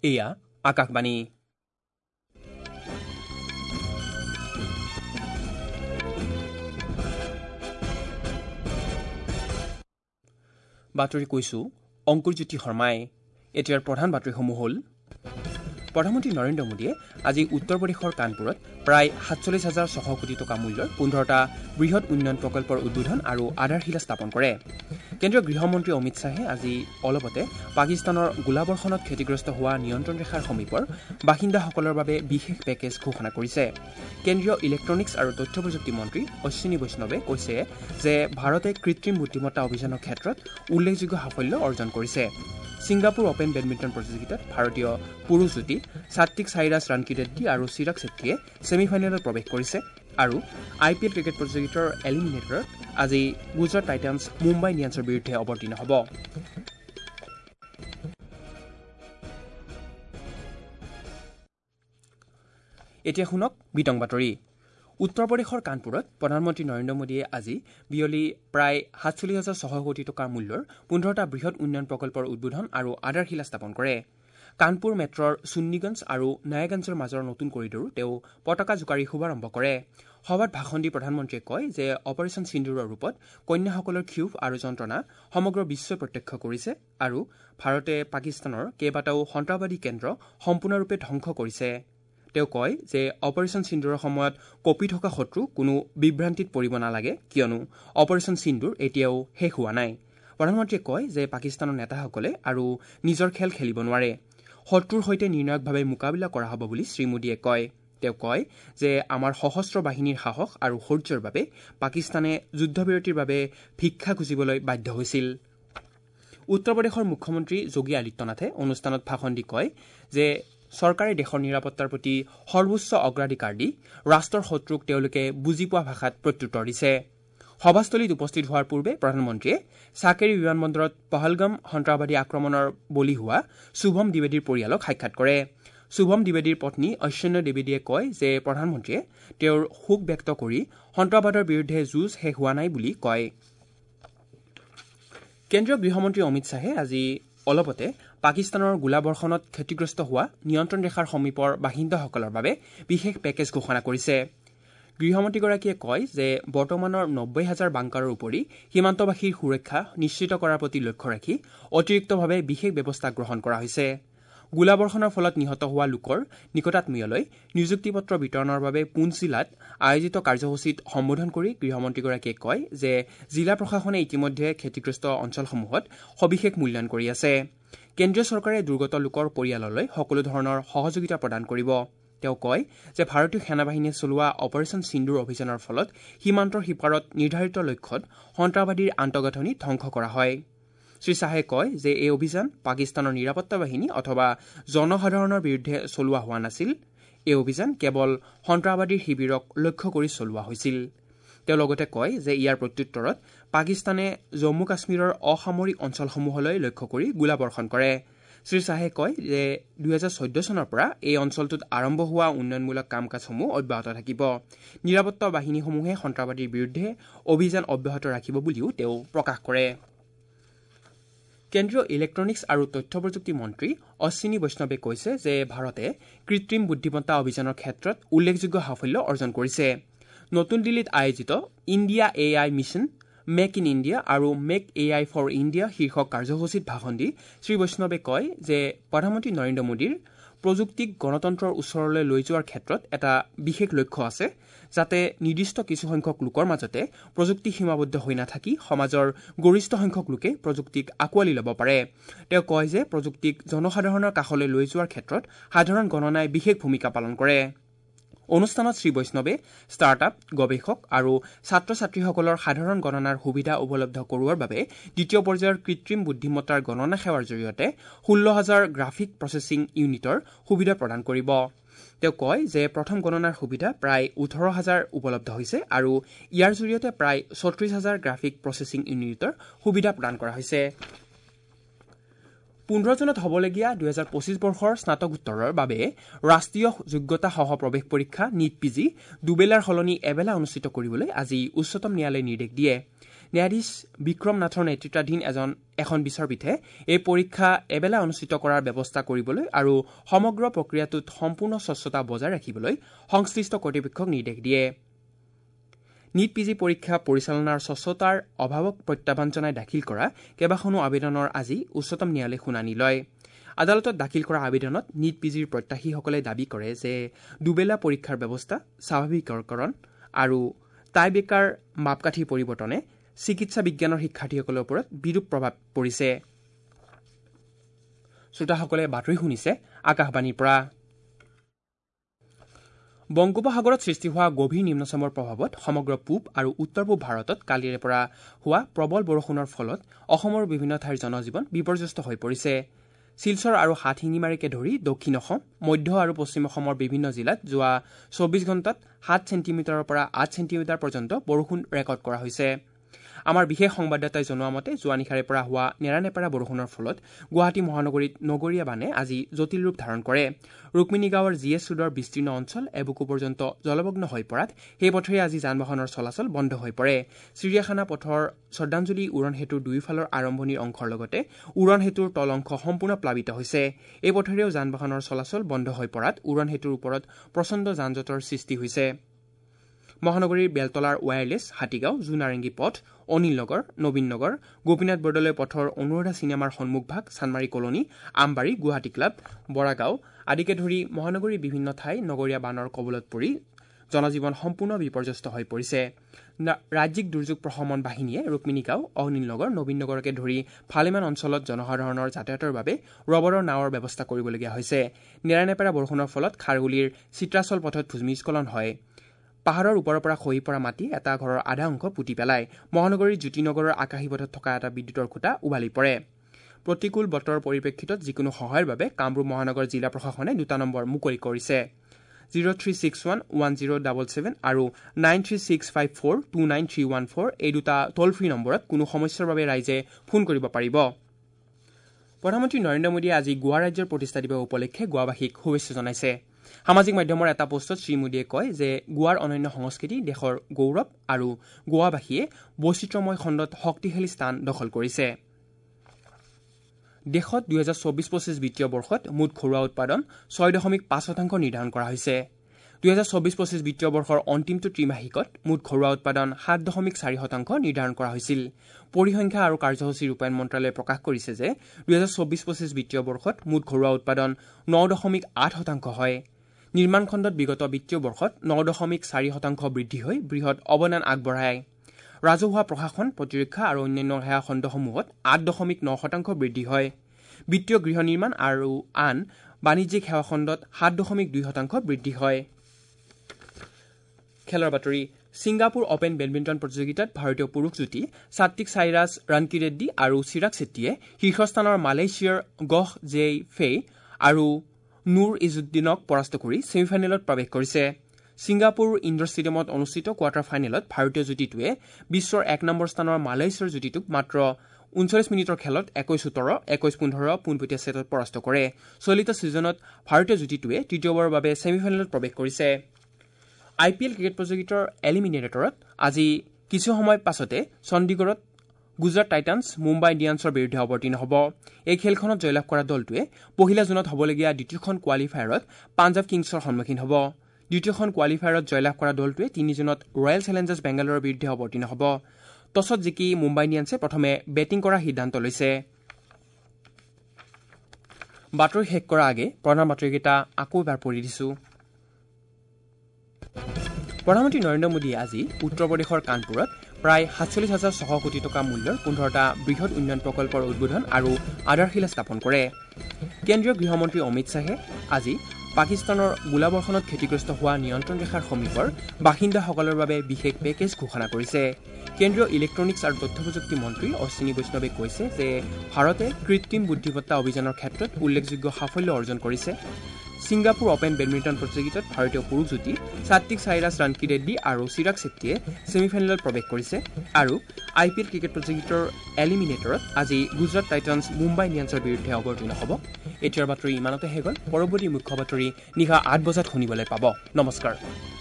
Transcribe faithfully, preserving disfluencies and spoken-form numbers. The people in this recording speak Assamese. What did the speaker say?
এয়া আকাশবাণী। বাতৰি কৈছো অংকুৰজ্যোতি শৰ্মাই। এতিয়াৰ প্ৰধান বাতৰিসমূহ হ'ল, প্ৰধানমন্ত্ৰী নৰেন্দ্ৰ মোদীয়ে আজি উত্তৰ প্ৰদেশৰ কানপুৰত প্ৰায় সাতচল্লিছ হাজাৰ ছশ কোটি টকা মূল্যৰ পোন্ধৰটা বৃহৎ উন্নয়ন প্ৰকল্পৰ উদ্বোধন আৰু আধাৰশিলা স্থাপন কৰে। কেন্দ্ৰীয় গৃহমন্ত্ৰী অমিত শ্বাহে আজি অলপতে পাকিস্তানৰ গোলাবৰ্ষণত ক্ষতিগ্ৰস্ত হোৱা নিয়ন্ত্ৰণ ৰেখাৰ সমীপৰ বাসিন্দাসকলৰ বাবে বিশেষ পেকেজ ঘোষণা কৰিছে। কেন্দ্ৰীয় ইলেক্ট্ৰনিক্স আৰু তথ্য প্ৰযুক্তি মন্ত্ৰী অশ্বিনী বৈষ্ণৱে কৈছে যে ভাৰতে কৃত্ৰিম বুদ্ধিমত্তা অভিযানৰ ক্ষেত্ৰত উল্লেখযোগ্য সাফল্য অৰ্জন কৰিছে। ছিংগাপুৰ অপেন বেডমিণ্টন প্ৰতিযোগিতাত ভাৰতীয় পুৰুষ যুটি সাত্বিক সাইৰাজ ৰাণকিৰেড্ডী আৰু চিৰাগ ছেট্টীয়ে ছেমি ফাইনেলত প্ৰৱেশ কৰিছে। আৰু আই পি এল ক্ৰিকেট প্ৰতিযোগিতাৰ এলিমিনেটৰত আজি গুজৰাট টাইটান্ছ মুম্বাই ইণ্ডিয়ানছৰ বিৰুদ্ধে অৱতীৰ্ণ হ'ব। এতিয়া শুনক বিতং বাতৰি। উত্তৰ প্ৰদেশৰ কানপুৰত প্ৰধানমন্ত্ৰী নৰেন্দ্ৰ মোদীয়ে আজি বিয়লি প্ৰায় সাতচল্লিছ হাজাৰ ছশ কোটি টকাৰ মূল্যৰ পোন্ধৰটা বৃহৎ উন্নয়ন প্ৰকল্পৰ উদ্বোধন আৰু আধাৰশিলা স্থাপন কৰে। কানপুৰ মেট্ৰৰ চুন্নীগঞ্জ আৰু নায়াগঞ্জৰ মাজৰ নতুন কৰিডৰো তেওঁ পতাকা জোকাৰি শুভাৰম্ভ কৰে। সভাত ভাষণ দি প্ৰধানমন্ত্ৰীয়ে কয় যে অপাৰেচন সিন্দুৰৰ ৰূপত কন্যাসকলৰ ক্ষোভ আৰু যন্ত্ৰণা সমগ্ৰ বিশ্বই প্ৰত্যক্ষ কৰিছে আৰু ভাৰতে পাকিস্তানৰ কেইবাটাও সন্ত্ৰাসবাদী কেন্দ্ৰ সম্পূৰ্ণৰূপে ধ্বংস কৰিছে। তেওঁ কয় যে অপাৰেচন সিন্দুৰৰ সময়ত কঁপি থকা শত্ৰু কোনো বিভ্ৰান্তিত পৰিব নালাগে, কিয়নো অপাৰেচন সিন্দুৰ এতিয়াও শেষ হোৱা নাই। প্ৰধানমন্ত্ৰীয়ে কয় যে পাকিস্তানৰ নেতাসকলে আৰু নিজৰ খেল খেলিব নোৱাৰে। শত্ৰুৰ সৈতে নিৰ্ণায়কভাৱে মোকাবিলা কৰা হ'ব বুলি শ্ৰীমোদীয়ে কয়। তেওঁ কয় যে আমাৰ সশস্ত্ৰ বাহিনীৰ সাহস আৰু শৌৰ্যৰ বাবে পাকিস্তানে যুদ্ধবিৰতিৰ বাবে ভিক্ষা খুজিবলৈ বাধ্য হৈছিল। উত্তৰ প্ৰদেশৰ মুখ্যমন্ত্ৰী যোগী আদিত্যনাথে অনুষ্ঠানত ভাষণ দি কয় যে চৰকাৰে দেশৰ নিৰাপত্তাৰ প্ৰতি সৰ্বোচ্চ অগ্ৰাধিকাৰ দি ৰাষ্ট্ৰৰ শত্ৰুক তেওঁলোকে বুজি পোৱা ভাষাত প্ৰত্যুত্তৰ দিছে। সভাস্থলীত উপস্থিত হোৱাৰ পূৰ্বে প্ৰধানমন্ত্ৰীয়ে চাকেৰী বিমানবন্দৰত পহলগাম সন্ত্ৰাসবাদী আক্ৰমণৰ বলি হোৱা শুভম দ্বিবেদীৰ পৰিয়ালক সাক্ষাৎ কৰে। শুভম দ্বিবেদীৰ পত্নী ঐশ্বন্য দ্বিবেদীয়ে কয় যে প্ৰধানমন্ত্ৰীয়ে তেওঁৰ শোক ব্যক্ত কৰি সন্ত্ৰাসবাদৰ বিৰুদ্ধে যুঁজ শেষ হোৱা নাই বুলি কয়। কেন্দ্ৰীয় গৃহমন্ত্ৰী অমিত শ্বাহে আজি অলপতে পাকিস্তানৰ গোলাবৰ্ষণত ক্ষতিগ্ৰস্ত হোৱা নিয়ন্ত্ৰণ ৰেখাৰ সমীপৰ বাসিন্দাসকলৰ বাবে বিশেষ পেকেজ ঘোষণা কৰিছে। গৃহমন্ত্ৰীগৰাকীয়ে কয় যে বৰ্তমানৰ নব্বৈ হাজাৰ বাংকাৰৰ উপৰি সীমান্তবাসীৰ সুৰক্ষা নিশ্চিত কৰাৰ প্ৰতি লক্ষ্য ৰাখি অতিৰিক্তভাৱে বিশেষ ব্যৱস্থা গ্ৰহণ কৰা হৈছে। গোলাবৰ্ষণৰ ফলত নিহত হোৱা লোকৰ নিকটাত্মীয়লৈ নিযুক্তি পত্ৰ বিতৰণৰ বাবে পুঞ্চ জিলাত আয়োজিত কাৰ্যসূচীত সম্বোধন কৰি গৃহমন্ত্ৰীগৰাকীয়ে কয় যে জিলা প্ৰশাসনে ইতিমধ্যে ক্ষতিগ্ৰস্ত অঞ্চলসমূহত সবিশেষ মূল্যায়ন কৰি আছে। কেন্দ্ৰীয় চৰকাৰে দুৰ্গত লোকৰ পৰিয়াললৈ সকলো ধৰণৰ সহযোগিতা প্ৰদান কৰিব। তেওঁ কয় যে ভাৰতীয় সেনাবাহিনীয়ে চলোৱা অপাৰেচন সিন্দুৰ অভিযানৰ ফলত সীমান্তৰ সিপাৰত নিৰ্ধাৰিত লক্ষ্যত সন্ত্ৰাসবাদীৰ আন্তঃগাঁথনি ধ্বংস কৰা হয়। শ্ৰীশ্বাহে কয় যে এই অভিযান পাকিস্তানৰ নিৰাপত্তা বাহিনী অথবা জনসাধাৰণৰ বিৰুদ্ধে চলোৱা হোৱা নাছিল। এই অভিযান কেৱল সন্ত্ৰাসবাদীৰ শিবিৰক লক্ষ্য কৰি চলোৱা হৈছিল। তেওঁ লগতে কয় যে ইয়াৰ প্ৰত্যুত্তৰত পাকিস্তানে জম্মু কাশ্মীৰৰ অসামৰিক অঞ্চলসমূহলৈ লক্ষ্য কৰি গোলাবৰ্ষণ কৰে। শ্ৰীশ্বাহে কয় যে দুহেজাৰ চৈধ্য চনৰ পৰা এই অঞ্চলটোত আৰম্ভ হোৱা উন্নয়নমূলক কাম কাজসমূহ অব্যাহত থাকিব। নিৰাপত্তা বাহিনীসমূহে সন্ত্ৰাসবাদীৰ বিৰুদ্ধে অভিযান অব্যাহত ৰাখিব বুলিও তেওঁ প্ৰকাশ কৰে। কেন্দ্ৰীয় ইলেক্ট্ৰনিক্স আৰু তথ্য প্ৰযুক্তি মন্ত্ৰী অশ্বিনী বৈষ্ণৱে কৈছে যে ভাৰতে কৃত্ৰিম বুদ্ধিমত্তা অভিযানৰ ক্ষেত্ৰত উল্লেখযোগ্য সাফল্য অৰ্জন কৰিছে। নতুন দিল্লীত আয়োজিত India A I mission make in India আৰু make A I for India শীৰ্ষক কাৰ্যসূচীত ভাষণ দি শ্ৰীবৈষ্ণৱে কয় যে প্ৰধানমন্ত্ৰী নৰেন্দ্ৰ মোদীৰ প্ৰযুক্তিক গণতন্ত্ৰৰ ওচৰলৈ লৈ যোৱাৰ ক্ষেত্ৰত এটা বিশেষ লক্ষ্য আছে, যাতে নিৰ্দিষ্ট কিছুসংখ্যক লোকৰ মাজতে প্ৰযুক্তি সীমাবদ্ধ হৈ নাথাকি সমাজৰ গৰিষ্ঠ সংখ্যক লোকে প্ৰযুক্তিক আঁকোৱালি ল'ব পাৰে। তেওঁ কয় যে প্ৰযুক্তিক জনসাধাৰণৰ কাষলৈ লৈ যোৱাৰ ক্ষেত্ৰত সাধাৰণ গণনাই বিশেষ ভূমিকা পালন কৰে। অনুষ্ঠানত শ্ৰীবৈষ্ণৱে ষ্টাৰ্টআপ, গৱেষক আৰু ছাত্ৰ ছাত্ৰীসকলৰ সাধাৰণ গণনাৰ সুবিধা উপলব্ধ কৰোৱাৰ বাবে দ্বিতীয় পৰ্যায়ৰ কৃত্ৰিম বুদ্ধিমত্তাৰ গণনা সেৱাৰ জৰিয়তে ষোল্ল হাজাৰ গ্ৰাফিক প্ৰচেছিং ইউনিটৰ সুবিধা প্ৰদান কৰিব। তেওঁ কয় যে প্ৰথম গণনাৰ সুবিধা প্ৰায় ওঠৰ হাজাৰ উপলব্ধ হৈছে আৰু ইয়াৰ জৰিয়তে প্ৰায় ছত্ৰিশ হাজাৰ গ্ৰাফিক প্ৰচেছিং ইউনিটৰ সুবিধা প্ৰদান কৰা হৈছে। পোন্ধৰ জনত হ'বলগীয়া দুহেজাৰ পঁচিছ বৰ্ষৰ স্নাতকোত্তৰৰ বাবে ৰাষ্ট্ৰীয় যোগ্যতা সহ প্ৰৱেশ পৰীক্ষা নীট পি জি দুবেলাৰ সলনি এবেলা অনুষ্ঠিত কৰিবলৈ আজি উচ্চতম ন্যায়ালয়ে নিৰ্দেশ দিয়ে। ন্যায়াধীশ বিক্ৰম নাথৰ নেতৃত্বাধীন এজন এখন বিচাৰপীঠে এই পৰীক্ষা এবেলা অনুষ্ঠিত কৰাৰ ব্যৱস্থা কৰিবলৈ আৰু সমগ্ৰ প্ৰক্ৰিয়াটোত সম্পূৰ্ণ স্বচ্ছতা বজাই ৰাখিবলৈ সংশ্লিষ্ট কৰ্তৃপক্ষক নিৰ্দেশ দিয়ে। নীট পি জি পৰীক্ষা পৰিচালনাৰ স্বচ্ছতাৰ অভাৱক প্ৰত্যাহ্বান জনাই দাখিল কৰা কেইবাখনো আবেদনৰ আজি উচ্চতম ন্যায়ালয়ে শুনানি লয়। আদালতত দাখিল কৰা আবেদনত নীট পি জিৰ প্ৰত্যাশীসকলে দাবী কৰে যে দুবেলা পৰীক্ষাৰ ব্যৱস্থা, স্বাভাৱিকীকৰণ আৰু টাইব্ৰেকাৰ মাপকাঠিৰ পৰিৱৰ্তনে চিকিৎসা বিজ্ঞানৰ শিক্ষাৰ্থীসকলৰ ওপৰত বিৰূপ প্ৰভাৱ পৰিছে। শ্ৰোতাসকলে বাতৰি শুনিছে আকাশবাণীৰ পৰা। বংগোপসাগৰত সৃষ্টি হোৱা গভীৰ নিম্নচামৰ প্ৰভাৱত সমগ্ৰ পূব আৰু উত্তৰ পূব ভাৰতত কালিৰে পৰা হোৱা প্ৰবল বৰষুণৰ ফলত অসমৰ বিভিন্ন ঠাইৰ জনজীৱন বিপৰ্যস্ত হৈ পৰিছে। শিলচৰ আৰু হাতশিঙিমাৰীকে ধৰি দক্ষিণ অসম, মধ্য আৰু পশ্চিম অসমৰ বিভিন্ন জিলাত যোৱা চৌবিশ ঘণ্টাত সাত ছেণ্টিমিটাৰৰ পৰা আঠ ছেণ্টিমিটাৰ পৰ্যন্ত বৰষুণ ৰেকৰ্ড কৰা হৈছে। আমাৰ বিশেষ সংবাদদাতাই জনোৱা মতে যোৱা নিশাৰে পৰা হোৱা নেৰানেপেৰা বৰষুণৰ ফলত গুৱাহাটী মহানগৰীত নগৰীয়া বানে আজি জটিল ৰূপ ধাৰণ কৰে। ৰুক্মিণী গাঁৱৰ জি এছ ৰোডৰ বিস্তীৰ্ণ অঞ্চল এবুকু পৰ্যন্ত জলমগ্ন হৈ পৰাত সেই পথেৰে আজি যান বাহনৰ চলাচল বন্ধ হৈ পৰে। চিৰিয়াখানা পথৰ শ্ৰদ্ধাঞ্জলি উৰণ সেতুৰ দুয়োফালৰ আৰম্ভণিৰ অংশৰ লগতে উৰণ সেতুৰ তল অংশ সম্পূৰ্ণ প্লাবিত হৈছে। এই পথেৰেও যান বাহনৰ চলাচল বন্ধ হৈ পৰাত উৰণ সেতুৰ ওপৰত প্ৰচণ্ড যান জঁটৰ সৃষ্টি হৈছে। মহানগৰীৰ বেলতলাৰ ৱায়াৰলেছ, হাতীগাঁও, জোনাৰেংগী পথ, অনিল নগৰ, নবীন নগৰ, গোপীনাথ বৰদলৈ পথৰ অনুৰাধা চিনেমাৰ সন্মুখভাগ, চানমাৰী কলনী, আমবাৰী, গুৱাহাটী ক্লাব, বৰাগাঁও আদিকে ধৰি মহানগৰীৰ বিভিন্ন ঠাই নগৰীয়া বানৰ কবলত পৰি জনজীৱন সম্পূৰ্ণ বিপৰ্যস্ত হৈ পৰিছে। ৰাজ্যিক দুৰ্যোগ প্ৰশমন বাহিনীয়ে ৰুক্মিণী গাঁও, অনিল নগৰ, নবীন নগৰকে ধৰি ভালেমান অঞ্চলত জনসাধাৰণৰ যাতায়াতৰ বাবে ৰবৰৰ নাৱৰ ব্যৱস্থা কৰিবলগীয়া হৈছে। নেৰানেপেৰা বৰষুণৰ ফলত খাৰগুলিৰ চিত্ৰাচল পথত ভূমিস্খলন হয়। পাহাৰৰ ওপৰৰ পৰা খহি পৰা মাটি এটা ঘৰৰ আধা অংশ পুতি পেলায়। মহানগৰীৰ জ্যোতিনগৰৰ আকাশী পথত থকা এটা বিদ্যুতৰ খুঁটা উভালি পৰে। প্ৰতিকূল বতৰৰ পৰিপ্ৰেক্ষিতত যিকোনো সহায়ৰ বাবে কামৰূপ মহানগৰ জিলা প্ৰশাসনে দুটা নম্বৰ মুকলি কৰিছে। Zero' three six one one zero' double seven আৰু nine three six five four two nine three one four এই দুটা ট'ল ফ্ৰী নম্বৰত কোনো সমস্যাৰ বাবে ৰাইজে ফোন কৰিব পাৰিব। প্ৰধানমন্ত্ৰী নৰেন্দ্ৰ মোদীয়ে আজি গোৱা ৰাজ্যৰ প্ৰতিষ্ঠা দিৱস উপলক্ষে গোৱাবাসীক শুভেচ্ছা জনাইছে। সামাজিক মাধ্যমৰ এটা পোষ্টত শ্ৰীমোদীয়ে কয় যে গোৱাৰ অনন্য সংস্কৃতি দেশৰ গৌৰৱ আৰু গোৱাবাসীয়ে বৈচিত্ৰ্যময় খণ্ডত শক্তিশালী স্থান দখল কৰিছে। দেশত দুহেজাৰ চৌবিশ পঁচিছ বিত্তীয় বৰ্ষত মুঠ ঘৰুৱা উৎপাদন ছয় দশমিক পাঁচ শতাংশ নিৰ্ধাৰণ কৰা হৈছে। দুহেজাৰ চৌবিশ পঁচিছ বিত্তীয় বৰ্ষৰ অন্তিমটো ত্ৰিমাসিকত মুঠ ঘৰুৱা উৎপাদন সাত দশমিক চাৰি শতাংশ নিৰ্ধাৰণ কৰা হৈছিল। পৰিসংখ্যা আৰু কাৰ্যসূচী ৰূপায়ণ মন্ত্ৰালয়ে প্ৰকাশ কৰিছে যে দুহেজাৰ চৌবিশ পঁচিছ বিত্তীয় বৰ্ষত মুঠ ঘৰুৱা উৎপাদন ন দশমিক আঠ শতাংশ হয়। নিৰ্মাণ খণ্ডত বিগত বিত্তীয় বৰ্ষত ন দশমিক চাৰি শতাংশ বৃদ্ধি হৈ বৃহৎ অৱদান আগবঢ়ায়। ৰাজহুৱা প্ৰশাসন, প্ৰতিৰক্ষা আৰু অন্যান্য সেৱা খণ্ডসমূহত আঠ দশমিক ন শতাংশ বৃদ্ধি হয়। বিত্তীয় গৃহ নিৰ্মাণ আৰু আন বাণিজ্যিক সেৱা খণ্ডত সাত দশমিক দুই শতাংশ বৃদ্ধি হয়। খেলৰ বাতৰি। ছিংগাপুৰ অপেন বেডমিণ্টন প্ৰতিযোগিতাত ভাৰতীয় পুৰুষ যুটি সাত্বিক সাইৰাজ ৰাণকিৰেড্ডী আৰু চিৰাগ ছেট্টীয়ে শীৰ্ষস্থানৰ মালয়েছিয়াৰ গহ জেই ফেই আৰু নুৰ ইজুদ্দিনক পৰাস্ত কৰি ছেমিফাইনেলত প্ৰৱেশ কৰিছে। ছিংগাপুৰ ইণ্ডৰ ষ্টেডিয়ামত অনুষ্ঠিত কোৱাৰ্টাৰ ফাইনেলত ভাৰতীয় যুটিটোৱে বিশ্বৰ এক নম্বৰ স্থানৰ মালয়েছিয়াৰ যুটিটোক মাত্ৰ ঊনচল্লিছ মিনিটৰ খেলত একৈশ সোতৰ, একৈশ পোন্ধৰ পোনপটীয়া ছেটত পৰাস্ত কৰে। চলিত ছিজনত ভাৰতীয় যুটিটোৱে তৃতীয়বাৰৰ বাবে ছেমিফাইনেলত প্ৰৱেশ কৰিছে। আই পি এল ক্ৰিকেট প্ৰতিযোগিতাৰ এলিমিনেটৰত আজি কিছু সময় পাছতে চণ্ডীগড়ত গুজৰাট টাইটান্ছ মুম্বাই ইণ্ডিয়ানছৰ বিৰুদ্ধে অৱতীৰ্ণ হ'ব। এই খেলখনত জয়লাভ কৰা দলটোৱে পহিলা জুনত হ'বলগীয়া দ্বিতীয়খন কোৱালিফায়াৰত পাঞ্জাৱ কিংছৰ সন্মুখীন হ'ব। দ্বিতীয়খন কোৱালিফায়াৰত জয়লাভ কৰা দলটোৱে তিনি জুনত ৰয়েল চেলেঞ্জাৰ্ছ বেংগালোৰৰ বিৰুদ্ধে অৱতীৰ্ণ হ'ব। টছত জিকি মুম্বাই ইণ্ডিয়ানছে প্ৰথমে বেটিং কৰাৰ সিদ্ধান্ত লৈছে। বাতৰি শেষ কৰাৰ আগে প্ৰধান বাতৰিকেইটা আকৌ এবাৰ পঢ়ি দিছো। প্ৰধানমন্ত্ৰী নৰেন্দ্ৰ মোদীয়ে আজি উত্তৰ প্ৰদেশৰ কানপুৰত প্ৰায় সাতচল্লিছ হাজাৰ ছশ কোটি টকা মূল্যৰ পোন্ধৰটা বৃহৎ উন্নয়ন প্ৰকল্পৰ উদ্বোধন আৰু আধাৰশিলা স্থাপন কৰে। কেন্দ্ৰীয় গৃহমন্ত্ৰী অমিত শ্বাহে আজি পাকিস্তানৰ গোলাবৰ্ষণত ক্ষতিগ্ৰস্ত হোৱা নিয়ন্ত্ৰণ ৰেখাৰ সমীপৰ বাসিন্দাসকলৰ বাবে বিশেষ পেকেজ ঘোষণা কৰিছে। কেন্দ্ৰীয় ইলেক্ট্ৰনিক্স আৰু তথ্য প্ৰযুক্তি মন্ত্ৰী অশ্বিনী বৈষ্ণৱে কৈছে যে ভাৰতে কৃত্ৰিম বুদ্ধিমত্তা অভিযানৰ ক্ষেত্ৰত উল্লেখযোগ্য সাফল্য অৰ্জন কৰিছে। ছিংগাপুৰ অপেন বেডমিণ্টন প্ৰতিযোগিতাত ভাৰতীয় পুৰুষ যুটি সাত্বিক সাইৰাজ ৰাণকিৰেড্ডী আৰু চিৰাগ ছেট্টীয়ে ছেমিফাইনেলত প্ৰৱেশ কৰিছে। আৰু আই পি এল ক্ৰিকেট প্ৰতিযোগিতাৰ এলিমিনেটৰত আজি গুজৰাট টাইটান্ছ মুম্বাই ইণ্ডিয়ানছৰ বিৰুদ্ধে অৱতীৰ্ণ হ'ব। এতিয়াৰ বাতৰি ইমানতে শেষ হ'ল। পৰৱৰ্তী মুখ্য বাতৰি নিশা আঠ বজাত শুনিবলৈ পাব। নমস্কাৰ।